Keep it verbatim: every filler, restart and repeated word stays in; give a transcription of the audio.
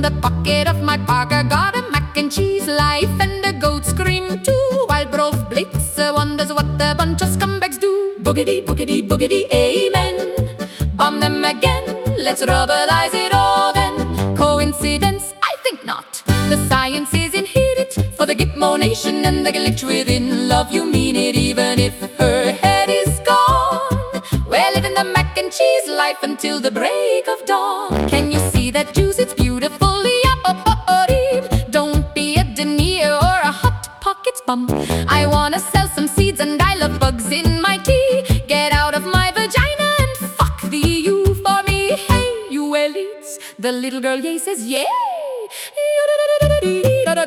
the pocket of my parka. Got a mac and cheese life and a goat scream too, while Brove Blitzer wonders what a bunch of scumbags do. Boogity, boogity, boogity, amen. Bomb them again, let's rubberize it all then. Coincidence? I think not. The science is in it for the Gitmo nation and the glitch within. Love, you mean it even if her head is gone. We're living the mac and cheese life until the break of dawn. Can you see that juice? It's beautiful. Don't be a denier or a hot pockets bum. I wanna sell some seeds and I love bugs in my tea. Get out of my vagina and fuck the E U for me. Hey, you elites. The little girl, yay, says yay.